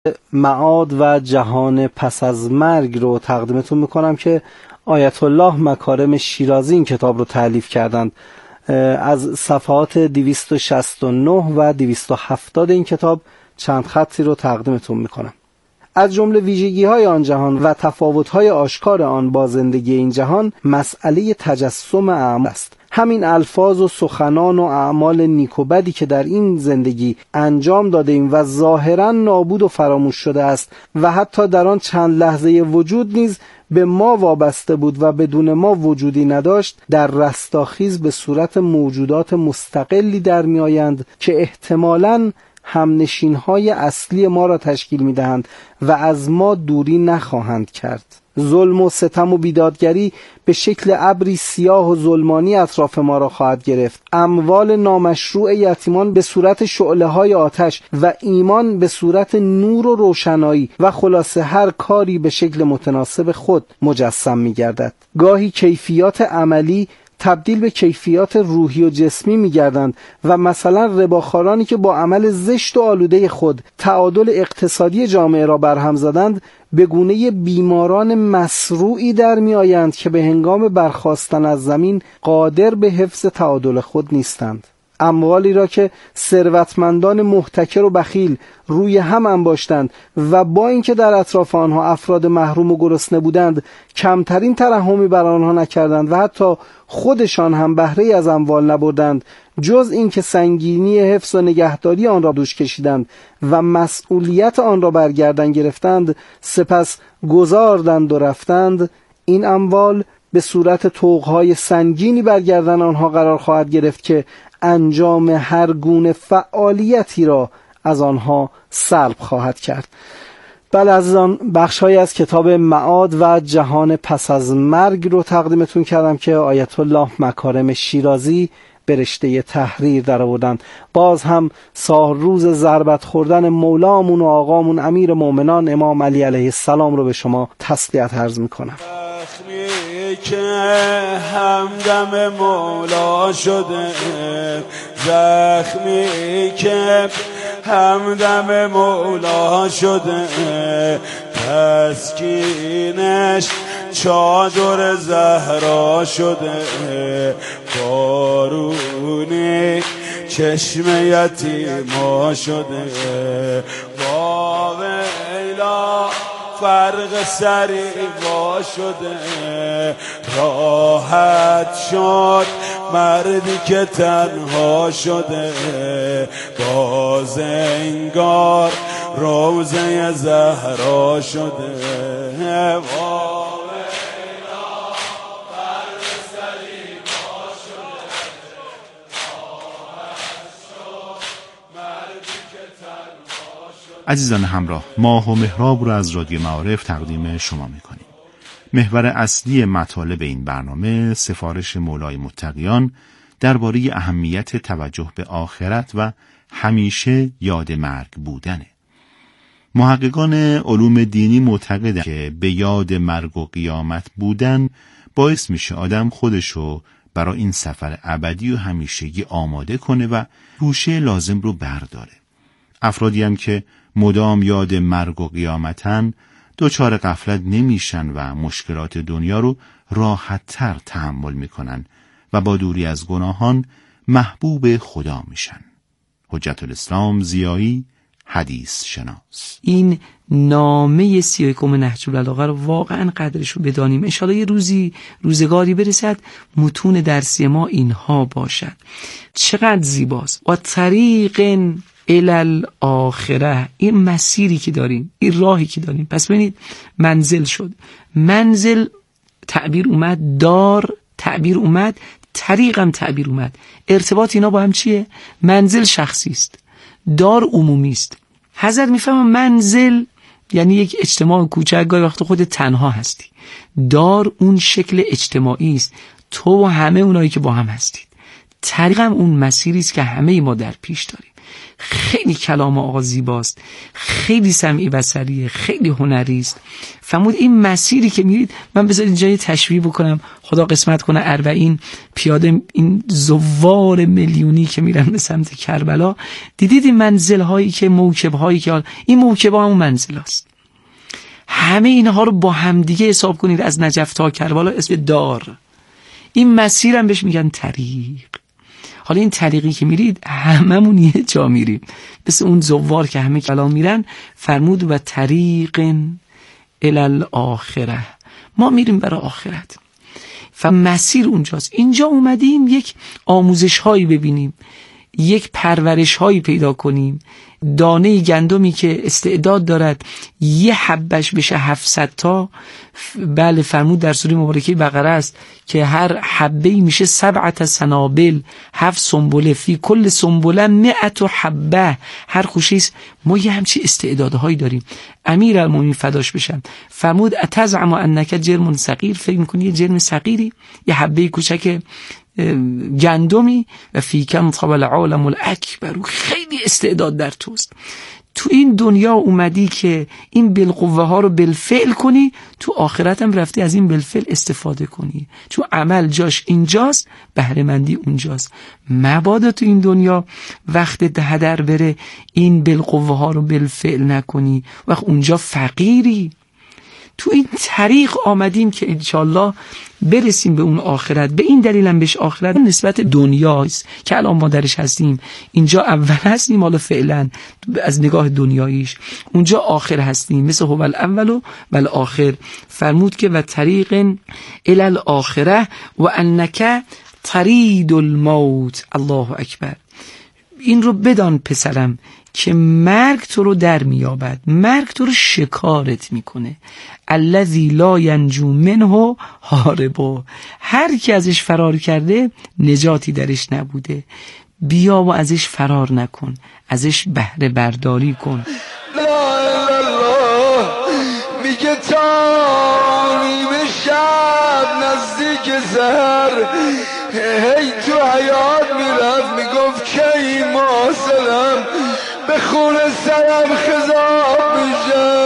معاد و جهان پس از مرگ رو تقدیمتون میکنم که آیت الله مکارم شیرازی این کتاب رو تألیف کردند. از صفحات 269 و 270 این کتاب چند خطی رو تقدیمتون میکنم. از جمله ویژگی‌های آن جهان و تفاوت‌های آشکار آن با زندگی این جهان مسئله تجسم اعمال است. همین الفاظ و سخنان و اعمال نیک و بدی که در این زندگی انجام داده ایم و ظاهراً نابود و فراموش شده است و حتی در آن چند لحظه وجود نیز به ما وابسته بود و بدون ما وجودی نداشت، در رستاخیز به صورت موجودات مستقلی در می آیند که احتمالاً همنشین‌های اصلی ما را تشکیل می‌دهند و از ما دوری نخواهند کرد. ظلم و ستم و بیدادگری به شکل ابری سیاه و ظلمانی اطراف ما را خواهد گرفت. اموال نامشروع یتیمان به صورت شعله‌های آتش و ایمان به صورت نور و روشنایی و خلاصه هر کاری به شکل متناسب خود مجسم می‌گردد. گاهی کیفیات عملی تبدیل به کیفیات روحی و جسمی می‌گردند و مثلا رباخوارانی که با عمل زشت و آلوده خود تعادل اقتصادی جامعه را برهم زدند به گونه بیماران مسروعی در می‌آیند که به هنگام برخاستن از زمین قادر به حفظ تعادل خود نیستند. اموالی را که ثروتمندان محتکر و بخیل روی هم انباشتند و با اینکه در اطراف آنها افراد محروم و گرسنه بودند کمترین ترحمی بر آنها نکردند و حتی خودشان هم بهره از اموال نبردند، جز اینکه سنگینی حفظ و نگهداری آن را دوش کشیدند و مسئولیت آن را بر گردن گرفتند، سپس گذاردند و رفتند. این اموال به صورت طوقهای سنگینی بر گردن آنها قرار خواهد گرفت که انجام هر گونه فعالیتی را از آنها سلب خواهد کرد. بله عزیزان، بخش‌هایی از کتاب معاد و جهان پس از مرگ رو تقدیمتون کردم که آیت الله مکارم شیرازی به رشته تحریر در آوردن. باز هم روز ضربت خوردن مولامون و آقامون امیر مومنان امام علی علیه السلام رو به شما تسلیت عرض میکنم. که همدم مولا شده، زخمی که همدم مولا شده، تسکینش چادر زهرا شده، بارونی چشم یتیما شده، با ویلا فرق سری با شده، راحت شد مردی که تنها شده، باز انگار روزه زهرا شده، عزیزان همراه، ماه و محراب رو از رادیو معارف تقدیم شما میکنیم. محور اصلی مطالب این برنامه سفارش مولای متقیان درباره اهمیت توجه به آخرت و همیشه یاد مرگ بودنه. محققان علوم دینی معتقدند که به یاد مرگ و قیامت بودن باعث میشه آدم خودشو برای این سفر ابدی و همیشگی آماده کنه و توشه لازم رو برداره. افرادی هم که مدام یاد مرگ و قیامتن دچار غفلت نمیشن و مشکلات دنیا رو راحت‌تر تحمل میکنن و با دوری از گناهان محبوب خدا میشن. حجت الاسلام ضیایی، حدیث شناس. این نامه 31 نهج البلاغه رو واقعا قدرش رو بدانیم. انشالله یه روزگاری برسد متون درسی ما اینها باشد. چقدر زیباست. و طریق الاخره، این مسیری که داریم، این راهی که داریم. پس ببینید منزل شد، منزل تعبیر اومد، دار تعبیر اومد، طریقم تعبیر اومد. ارتباط اینا با هم چیه؟ منزل شخصی است، دار عمومی است. حضرت میفهمم منزل یعنی یک اجتماع کوچک، گاهی وقت خود تنها هستی. دار اون شکل اجتماعی است، تو و همه اونایی که با هم هستید. طریقم اون مسیری است که همه ما در پیش داریم. خیلی کلام آقا زیباست، خیلی سمعی بصریه، خیلی هنری است. فرمود این مسیری که میرید، من بذارید اینجا یه تشبیه بکنم، خدا قسمت کنه 40 پیاده این زوار میلیونی که میرن به سمت کربلا، دیدید این منزل هایی که موکب هایی که این موکب ها همون منزل هست، همه اینها رو با همدیگه حساب کنید از نجف تا کربلا اسم دار، این مسیر هم بهش میگن طریق. حالا این طریقی که میرید هممون یه جا میریم، مثل اون زوار که همه کلام میرن. فرمود و طریق الاخره، ما میریم برای آخرت و مسیر اونجاست. اینجا اومدیم یک آموزش هایی ببینیم، یک پرورش هایی پیدا کنیم. دانه گندمی که استعداد دارد یه حبش بشه 700 تا، بله فرمود در سوره مبارکه بقره است که هر حبه‌ای میشه 7 سنابل، 7 سنبله، فی کل سنبله 100 حبه، هر خوشه است. ما یه همچی استعدادهایی داریم. امیرالمومنین فداش بشم فرمود اتزعم انک جرم صغیر، فکر می‌کنی یه جرم صغیری، یه حبه کوچک گندمی، و فیکم طب العالم الاکبر، خیلی استعداد در توست. تو این دنیا اومدی که این بالقوه ها رو بالفعل کنی، تو آخرت هم رفتی از این بالفعل استفاده کنی، چون عمل جاش اینجاست، بهره مندی اونجاست. مبادا تو این دنیا وقت هدر بره این بالقوه ها رو بالفعل نکنی، وقت اونجا فقیری. تو این طریق آمدیم که انشالله برسیم به اون آخرت. به این دلیل هم بهش آخرت نسبت دنیاست که الان ما درش هستیم. اینجا اول هستیم، حالا فعلا از نگاه دنیاییش، اونجا آخر هستیم، مثل هو الاول و الاخر. فرمود که و طریق الی الاخره و انک طرید الموت. الله اکبر. این رو بدان پسرم که مرگ تو رو در میابد، مرگ تو رو شکارت میکنه. الذی لا ینجو منه هاربو، هر کی ازش فرار کرده نجاتی درش نبوده. بیا و ازش فرار نکن، ازش بهره برداری کن. لا الله میگه تا نیمه شب نزدیک سحر، هی تو حیات میرفت میگفت که این ماسلم به خون سرم خضاب میشه.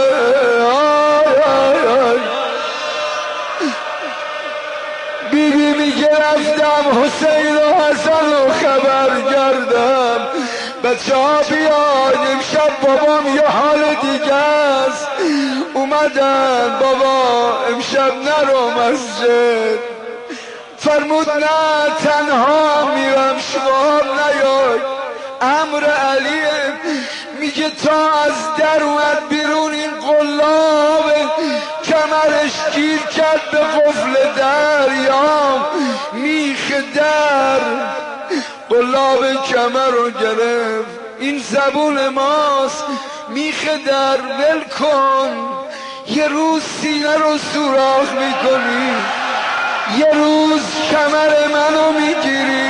بیبی میگه رفتم حسین و حسن و خبر گردم، بچه ها بیاد امشب بابام یه حال دیگه است، اومدن بابا امشب نرو مسجد. فرمود نه تنها میرم شما نیای. امر علیه میگه تا از در اومد بیرون این قلاب کمرش گیر کرد به قفل دریام، میخ در قلاب کمر رو گرفت. این زبون ماست، میخ در ول کن، یه روز سینه رو سوراخ میکنی، یه روز کمر منو میگیری.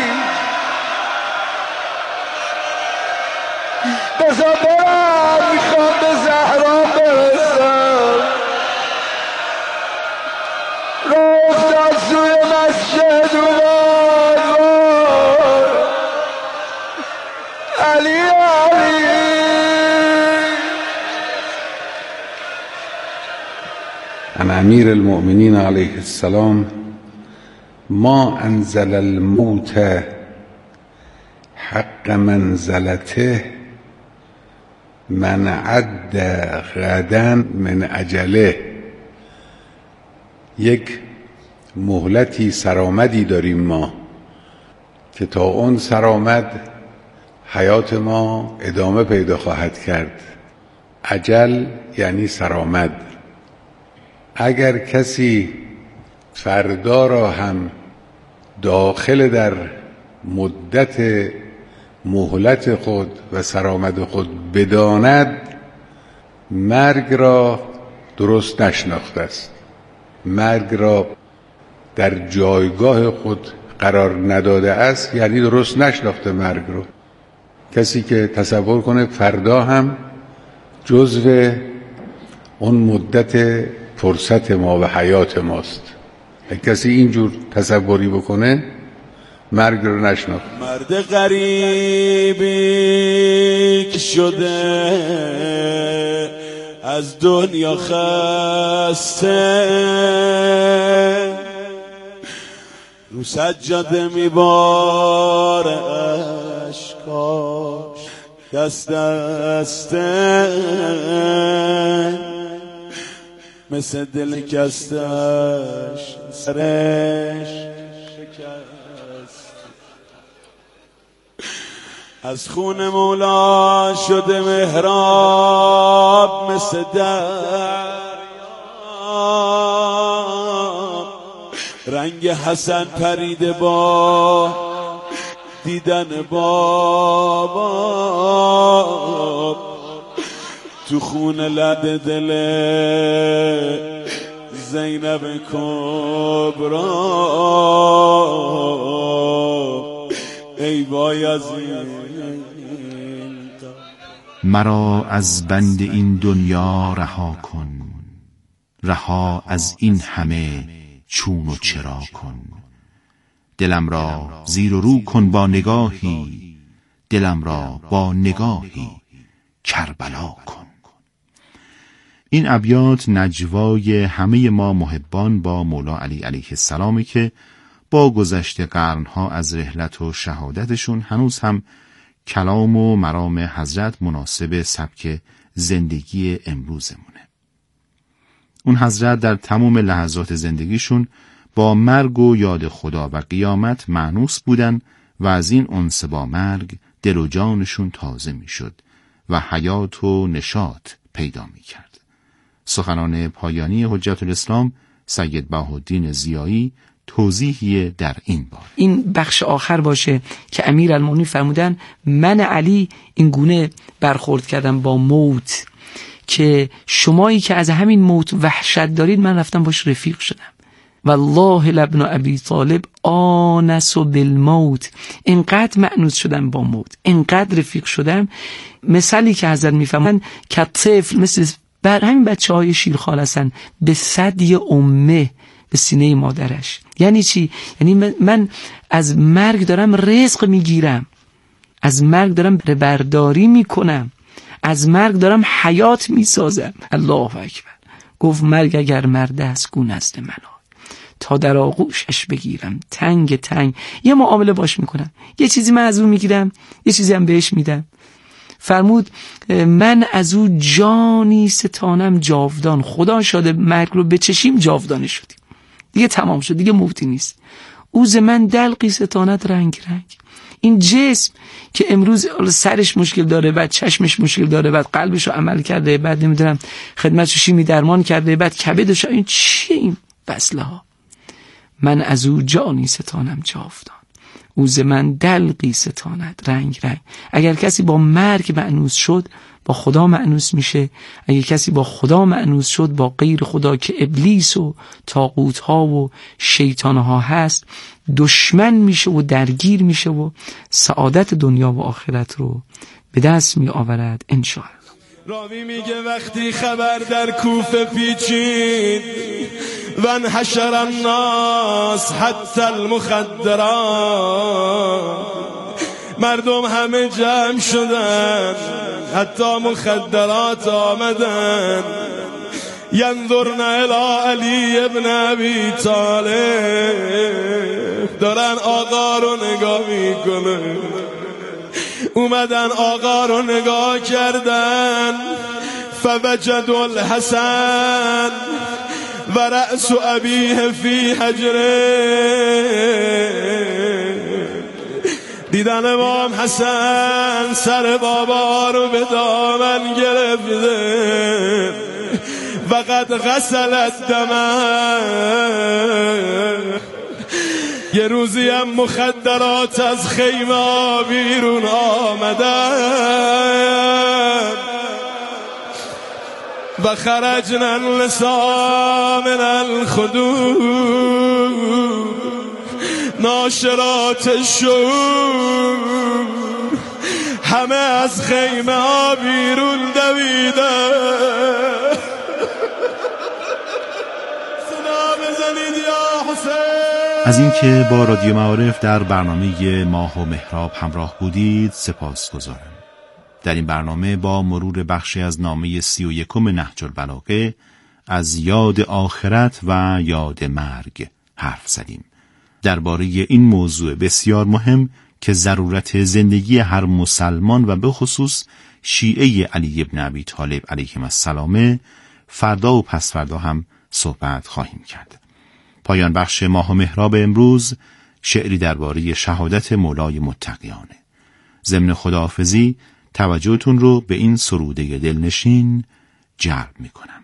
بذار برم میخوام به زهرا برسم. رو افتاد سوی مسجد اومد، علی علی. عن امیر المؤمنین علیه السلام ما انزل الموت حق منزلته من عد غدا من اجله. یک مهلتی سرآمدی داریم ما که تا اون سرآمد حیات ما ادامه پیدا خواهد کرد. اجل یعنی سرآمد. اگر کسی فردا را هم داخل در مدت مهلت خود و سرآمد خود بداند، مرگ را درست نشناخته است، مرگ را در جایگاه خود قرار نداده است، یعنی درست نشناخته مرگ رو. کسی که تصور کنه فردا هم جزو اون مدت فرصت ما و حیات ماست، کسی اینجور تصوری بکنه مرگ رو نشناخت. مرد غریبی که شده از دنیا خسته، رو سجاده میباره اشکاش دست دسته، مثل دل کستش سرش شکست، از خون مولا شده محراب مثل دریا، رنگ حسن پریده با دیدن بابا، تو خون لد دل زینب کبرا، ای بایزید مرا از بند این دنیا رها کن، رها از این همه چون و چرا کن، دلم را زیر و رو کن با نگاهی، دلم را با نگاهی کربلا کن. این ابیات نجوای همه ما محبان با مولا علی علیه السلامی که با گذشت قرنها از رحلت و شهادتشون هنوز هم کلام و مرام حضرت مناسب سبک زندگی امروزمونه. اون حضرت در تمام لحظات زندگیشون با مرگ و یاد خدا و قیامت مانوس بودن و از این انس با مرگ دل و جانشون تازه میشد و حیات و نشاط پیدا میکرد. سخنان پایانی حجت الاسلام سید بهاءالدین ضیایی توضیحی در این باره. این بخش آخر باشه که امیرالمومنین فرمودن من علی این گونه برخورد کردم با موت که شمایی که از همین موت وحشت دارید من رفتم باش رفیق شدم. والله لابن ابی طالب آنس بالموت، اینقدر مأنوس شدم با موت، اینقدر رفیق شدم. مثالی که حضرت میفهمن که طفل مثل بر همین بچه‌های شیرخوار هستن به ثدی امه، به سینه مادرش. یعنی چی؟ یعنی من از مرگ دارم رزق میگیرم، از مرگ دارم برداری میکنم، از مرگ دارم حیات میسازم. الله اکبر. گفت مرگ اگر مرد است گو نزد من تا در آغوشش بگیرم تنگ تنگ. یه معامله باش میکنم، یه چیزی من از اون میگیرم، یه چیزی هم بهش میدم. فرمود من از او جانی ستانم جاودان. خدا شاده مرگ رو بچشیم جاودانه شدیم، دیگه تمام شد، دیگه موتی نیست. او ز من دلقی ستانت رنگ رنگ. این جسم که امروز سرش مشکل داره، بعد چشمش مشکل داره، بعد قلبش رو عمل کرده، بعد نمیدونم خدمتش شیمی درمان کرده، بعد کبدش، این چیه این وصله ها؟ من از او جانی ستانم جاودان، او ز من دلقی ستاند رنگ رنگ. اگر کسی با مرگ مأنوس شد با خدا مأنوس میشه، اگر کسی با خدا مأنوس شد با غیر خدا که ابلیس و طاغوت ها و شیطان ها هست دشمن میشه و درگیر میشه و سعادت دنیا و آخرت رو به دست می آورد انشاءالله. راوی میگه وقتی خبر در کوفه پیچید و انحشر الناس حتی المخدرات، مردم همه جمع شدن حتی مخدرات آمدن. ینظرن الی علی ابن ابی طالب، دارن آقا رو نگاه میکنن. اومدن آقا رو نگاه کردن، فوجد الحسن و رأس ابیه فی حجره. دیدن امام حسن سر بابا رو به دامن گرفته و قد غسل الدم. یه روزی هم مخدرات از خیمه بیرون آمدن و خرجنا النساء من الخدود ناشرات الشعور. همه از خیمه ها بیرون دویدن. صدا بزنید یا حسین. از اینکه با رادیو معارف در برنامه ماه و محراب همراه بودید سپاسگزارم. در این برنامه با مرور بخشی از نامه 31 نهج البلاغه از یاد آخرت و یاد مرگ حرف زدیم. درباره این موضوع بسیار مهم که ضرورت زندگی هر مسلمان و به خصوص شیعه علی ابن ابی طالب علیهم السلام فردا و پس فردا هم صحبت خواهیم کرد. پایان بخش ماه و محراب امروز شعری درباره شهادت مولای متقیانه. ضمن خداحافظی توجهتون رو به این سروده دلنشین جلب میکنم.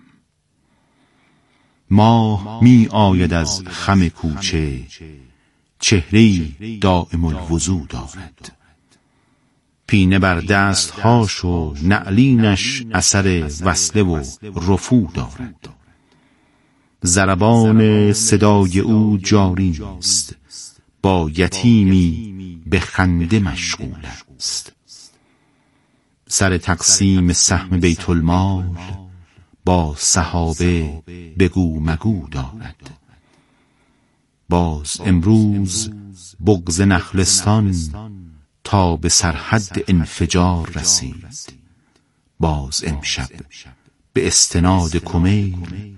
ماه می آید از خم کوچه، چهره‌ای دائم الوضو دارد. پینه بر دستهاش و نعلینش اثر وصله و رفو دارد. ضربان صدای او جاری است، با یتیمی به خنده مشغول است. سر تقسیم سهم بیت المال با صحابه بگو مگو دارد. باز امروز بغض نخلستان تا به سرحد انفجار رسید. باز امشب به استناد کمیل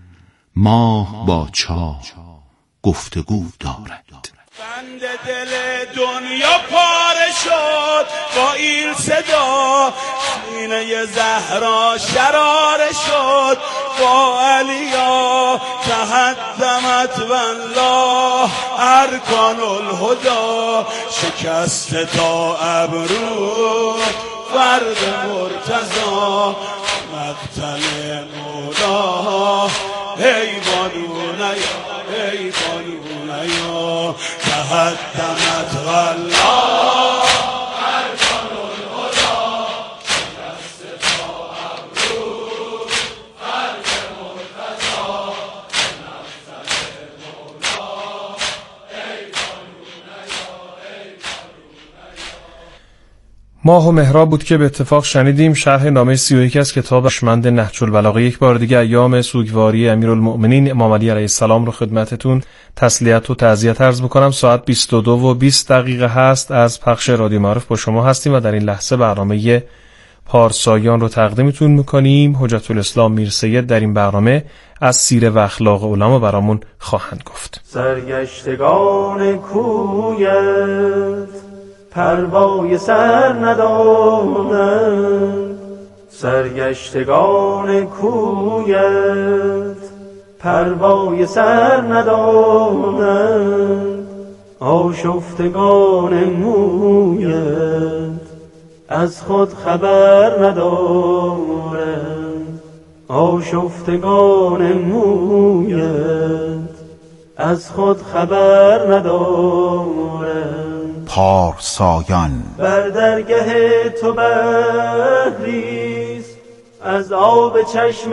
ماه با چاه گفتگو دارد. بند دل دنیا پاره شد با این صدا، سینه زهرا شراره شد با علیا. تهدمت والله ارکان الهدا، شکست تا ابرو فرد مرتضی. مقتل مولا ای بانونیا ای بانونیا، تهدمت والله ارکان الهدا، شکست تا ابرو فرد مرتضی. مقتل مولا ای بانونیا ای بانونیا. ماه و محراب بود که به اتفاق شنیدیم شرح نامه 31 از کتاب ارشمند نهج البلاغه. یک بار دیگه ایام سوگواری امیرالمؤمنین امام علی علیه السلام رو خدمتتون تسلیت و تعزیت عرض می‌کنم. ساعت 22:20 هست از پخش رادیو معارف با شما هستیم و در این لحظه برنامه پارسایان رو تقدیمتون می‌کنیم. حجت الاسلام میر سید در این برنامه از سیره و اخلاق علما برامون خواهند گفت. سرگشتگان کویت پروای سر ندارند، سرگشتگان کویت پروای سر ندارند. آشفتگان مویت از خود خبر ندارند، آشفتگان مویت از خود خبر ندارند. پارسایان بر درگه تو بحریست از آب چشم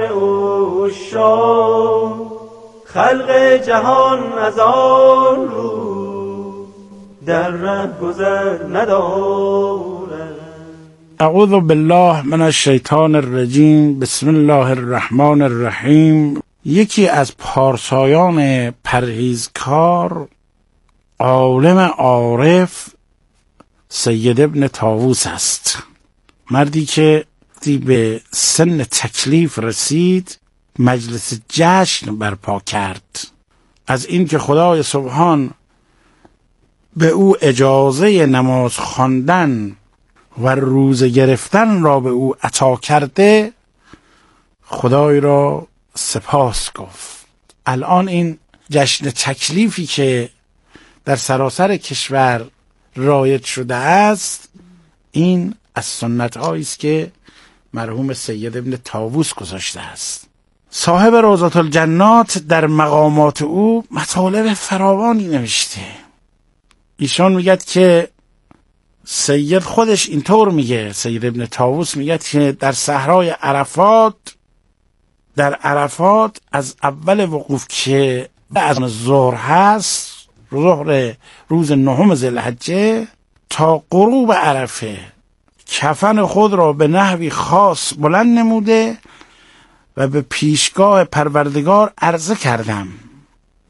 عشاق، خلق جهان از آن رو در ره گذر ندارد. اعوذ بالله من الشیطان الرجیم. بسم الله الرحمن الرحیم. یکی از پارسایان پرهیزکار عالم عارف سید ابن طاووس است. مردی که به سن تکلیف رسید مجلس جشن برپا کرد از این که خدای سبحان به او اجازه نماز خواندن و روزه گرفتن را به او عطا کرده. خدای را سپاس گفت. الان این جشن تکلیفی که در سراسر کشور رایج شده است، این از سنت هایی است که مرحوم سید ابن طاووس گذاشته است. صاحب روضات الجنات در مقامات او مطالب فراوانی نوشته. ایشان میگد که سید خودش اینطور میگه، سید ابن طاووس میگد که در صحرای عرفات، در عرفات از اول وقوف که از ظهر هست، ظهر روز 9 ذوالحجه تا غروب عرفه، کفن خود را به نحوی خاص بلند نموده و به پیشگاه پروردگار عرضه کردم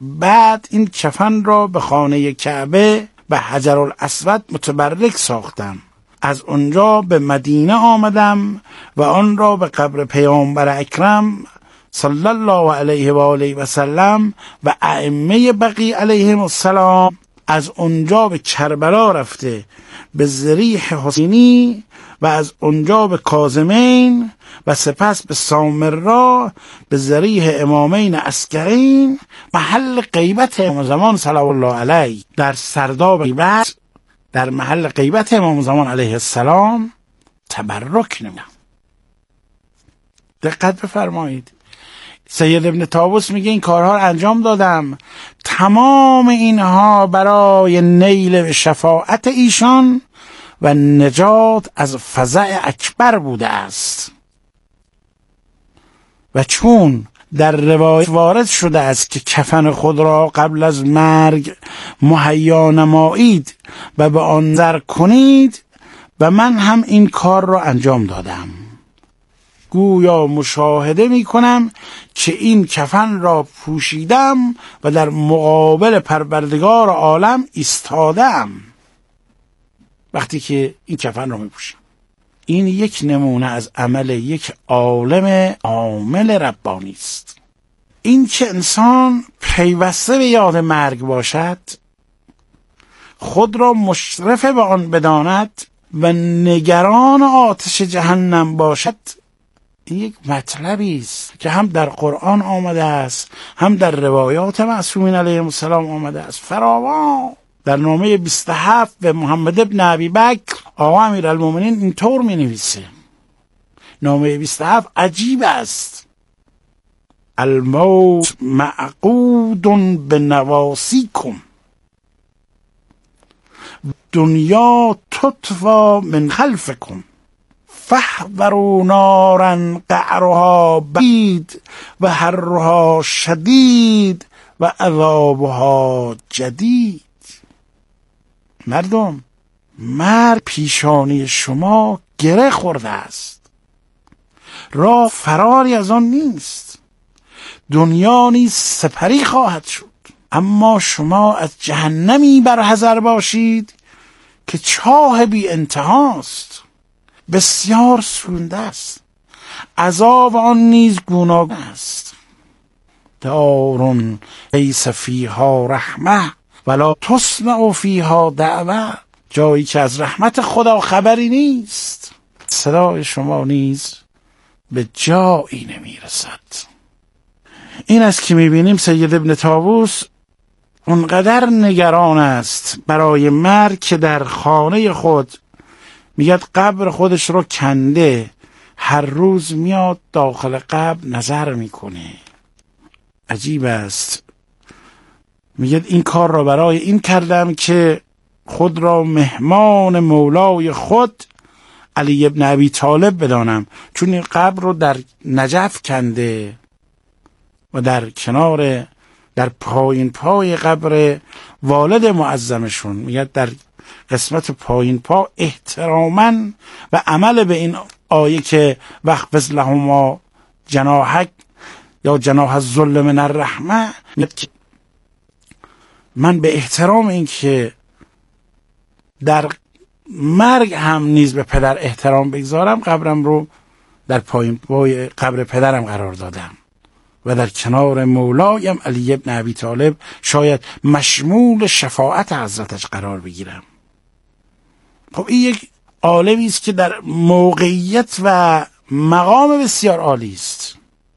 بعد این کفن را به خانه کعبه به حجر الاسود متبرک ساختم. از اونجا به مدینه آمدم و آن را به قبر پیامبر اکرم صلی الله علیه و آله و سلم و ائمه بقیع علیهم السلام، از اونجا به کربلا رفته به ضریح حسینی و از اونجا به کاظمین و سپس به سامرا به ضریح امامین عسکرین، محل غیبت امام زمان صلی الله علیه، در سرداب غیبت در محل غیبت امام زمان علیه السلام تبرک نمودم. دقت بفرمایید. سید ابن طاووس میگه این کارها رو انجام دادم، تمام اینها برای نیل به شفاعت ایشان و نجات از فزع اکبر بوده است. و چون در روایت وارد شده است که کفن خود را قبل از مرگ مهیا نمایید و به آن نظر کنید، و من هم این کار را انجام دادم. گویا مشاهده می کنم که این کفن را پوشیدم و در مقابل پروردگار عالم ایستادم وقتی که این کفن را می پوشم. این یک نمونه از عمل یک عالم عامل ربانی است. این که انسان پیوسته به یاد مرگ باشد، خود را مشرف به آن بداند و نگران آتش جهنم باشد، این یک مطلبی است که هم در قرآن آمده است، هم در روایات معصومین علیهم السلام آمده است فراوان. در نامه 27 به محمد ابن ابی بکر آقا امیرالمومنین اینطور می نویسه. نامه 27 عجیب است. الموت معقود به نواسیکم، دنیا تطفی من خلفکم، فاحذروا نارا قعرها بعید و حرها شدید و عذابها جدید. مردم، مرگ پیشانی شما گره خورده است، راه فراری از آن نیست. دنیا نیز سپری خواهد شد، اما شما از جهنمی برحذر باشید که چاه بی انتهاست، بسیار سوزنده است، عذاب آن نیز گوناگون است. دار لیس فیها رحمه ولا تسمع فیها دعوه، جایی که از رحمت خدا خبری نیست، صدای شما نیز به جایی نمیرسد. این است که میبینیم سید ابن طاووس اونقدر نگران است برای مرگ که در خانه خود میگد قبر خودش رو کنده، هر روز میاد داخل قبر نظر میکنه. عجیب است. میگه این کار را برای این کردم که خود را مهمان مولای خود علی ابن ابی طالب بدانم، چون این قبر رو در نجف کنده و در کنار، در پایین پای قبر والد معظمشون، میگه در قسمت پایین پا احتراما و عمل به این آیه که واخفض لهما جناحک یا جناح الذل من الرحمه، من به احترام این که در مرگ هم نیز به پدر احترام بگذارم، قبرم رو در پایین پای قبر پدرم قرار دادم و در کنار مولایم علی ابن ابی طالب شاید مشمول شفاعت حضرتش قرار بگیرم. خب این یک عالمی است که در موقعیت و مقام بسیار عالی است.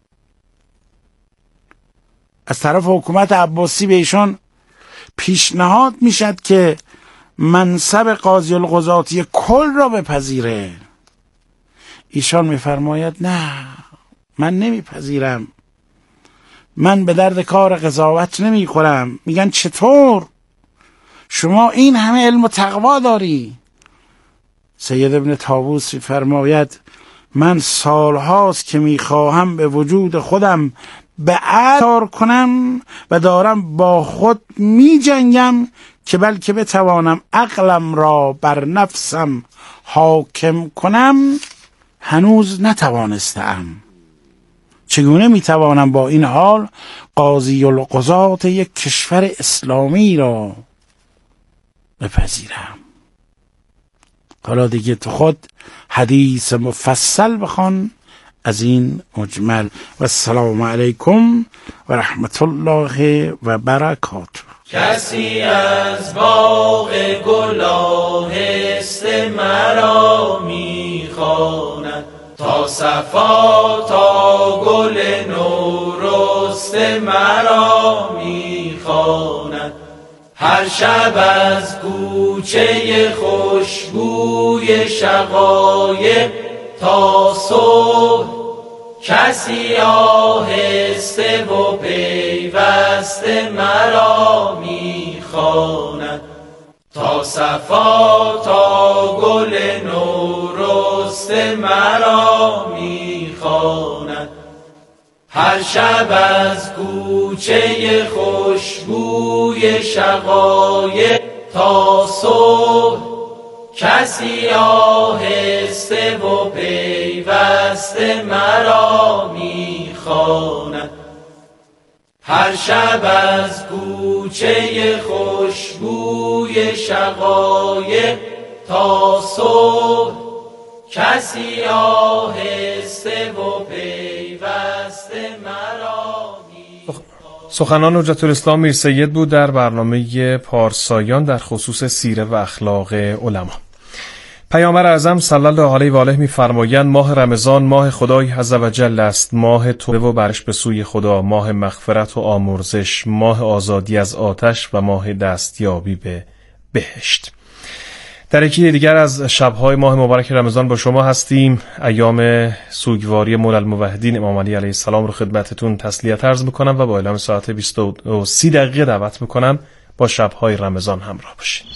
از طرف حکومت عباسی به ایشان پیشنهاد میشد که منصب قاضی القضاتی کل را بپذیره. ایشان میفرماید نه، من نمیپذیرم، من به درد کار قضاوت نمی خورم. میگن چطور؟ شما این همه علم و تقوا داری. سید ابن طاووس میفرماید من سالهاست که میخواهم به وجود خودم به عدار کنم و دارم با خود می جنگم که بلکه بتوانم عقلم را بر نفسم حاکم کنم، هنوز نتوانستم. چگونه میتوانم با این حال قاضی القضات یک کشور اسلامی را بپذیرم؟ حالا دیگه تو خود حدیث مفصل بخوان از این مجمل. و السلام علیکم و رحمت الله و برکاته. کسی از باغ گل آهسته مرا میخواند، تا صفا تا گل نو رسته مرا میخواند. هر شب از کوچه خوشبوی شقایق تا صبح کسی آهسته و پیوسته مرا میخواند. تا صفا تا گل نو رسته مرا میخواند. هر شب از کوچه خوشبوی شقایق تا صبح کسی آهسته و پیوسته مرا میخواند. هر شب از کوچه خوشبوی شقایق تا صبح کسی آهسته و پیوسته مرا میخواند. سخنان حجت الاسلام میر سید بود در برنامه پارسایان در خصوص سیره و اخلاق علما. پیامبر اعظم صلی الله علیه و آله می‌فرمایند ماه رمضان ماه خدای عز و جل است، ماه توبه و برش به سوی خدا، ماه مغفرت و آمرزش، ماه آزادی از آتش و ماه دستیابی به بهشت. در یکی دیگر از شب‌های ماه مبارک رمضان با شما هستیم. ایام سوگواری مولا الموحدین امام علی علیه السلام رو خدمتتون تسلیت عرض می‌کنم و با اعلام ساعت 20:30 دعوت می‌کنم با شب‌های رمضان همراه باشید.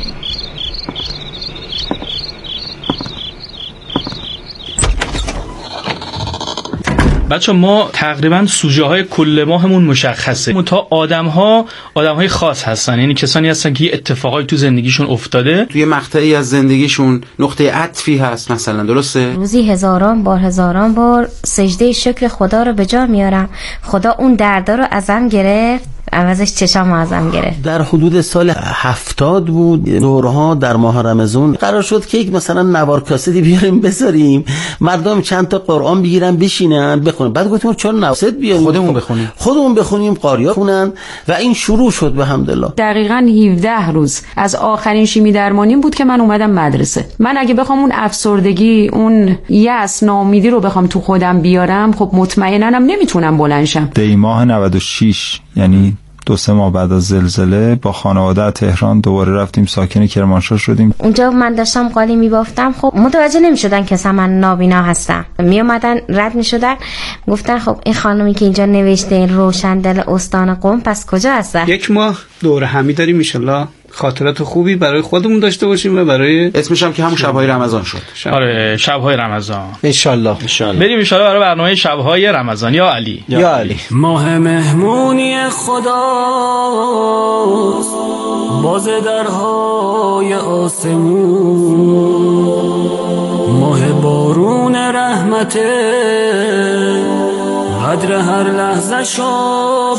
بچه ما تقریبا سوژه های کل ماهمون مشخصه، منتها آدم های خاص هستن، یعنی کسانی هستن که اتفاقایی تو زندگیشون افتاده، توی مقطعی از زندگیشون نقطه عطفی هست مثلا، درسته؟ روزی هزاران بار سجده شکر خدا رو به جا میارم. خدا اون دردا رو ازم گرفت، عوضش چشام ازم گرفت. در حدود سال 70 بود دورها در ماه رمضان قرار شد که یک مثلا نوار کاستی بیاریم بذاریم، مردم چند تا قرآن بگیرن بشینن بخونن. بعد گفتیم چرا نوست بیاریم خودمون بخونیم قاریا خونن و این شروع شد به حمدالله. دقیقاً 17 روز از آخرین شیمی درمانیم بود که من اومدم مدرسه. من اگه بخوام اون افسردگی، اون یأس، ناامیدی رو بخوام تو خودم بیارم، خب مطمئناً نمیتونم بلند شم. دی ماه 96 یعنی 2-3 ماه بعد از زلزله با خانواده تهران دوباره رفتیم ساکن کرمانشاه شدیم. اونجا من داشتم قالی میبافتم، خب متوجه نمیشدن که من نابینا هستم. میومدن رد میشدن، گفتن خب این خانمی که اینجا نوشته این روشندل استان قم پس کجا هستن؟ 1 ماه دوره همی داریم ان شاء الله خاطرات خوبی برای خودمون داشته باشیم و برای اسمش هم که همون شب‌های رمضان شد. آره شب‌های رمضان ان شاء الله. بریم ان شاء الله برای برنامه شب‌های رمضان. یا علی یا علی. ماه مهمونی خدا باز درهای آسمون، ماه بارون رحمت قدر هر لحظه شو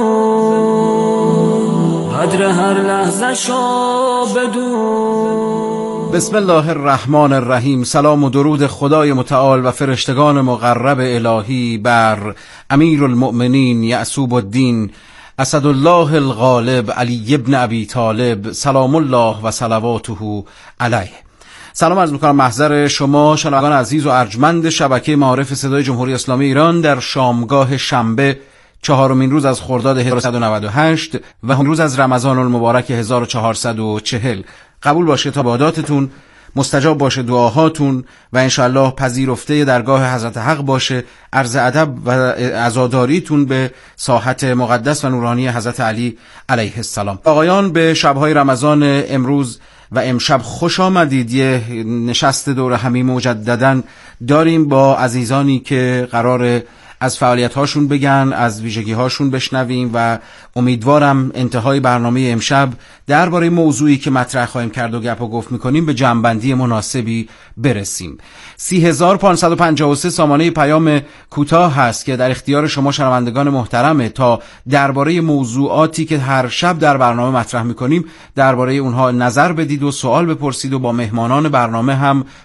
بدون، قدر هر لحظه شو بدون. بسم الله الرحمن الرحیم. سلام و درود خدای متعال و فرشتگان مقرب الهی بر امیر المؤمنین یعصوب الدین اسدالله الغالب علی ابن ابی طالب سلام الله و صلواته علیه. سلام عرض می‌کنم محضر شما شنوندگان عزیز و ارجمند شبکه معارف صدای جمهوری اسلامی ایران در شامگاه شنبه 4مین روز از خرداد 1398 و هم روز از رمضان المبارک 1440. قبول باشه تا عباداتتون، مستجاب باشه دعاهاتون و انشاءالله پذیرفته درگاه حضرت حق باشه عرض ادب و عزاداریتون به ساحت مقدس و نورانی حضرت علی علیه السلام. آقایان به شب‌های رمضان امروز و امشب خوش آمدید. یه نشست دور همی مجدداً داریم با عزیزانی که قرار از فعالیت‌هاشون بگن، از ویژگی‌هاشون بشنویم و امیدوارم انتهای برنامه امشب درباره موضوعی که مطرح خواهیم کرد و گپ و گفت می‌کنیم به جمع‌بندی مناسبی برسیم. 30553 سامانه پیام کوتاه هست که در اختیار شما شنوندگان محترمه تا درباره موضوعاتی که هر شب در برنامه مطرح می‌کنیم درباره اونها نظر بدید و سوال بپرسید و با مهمانان برنامه هم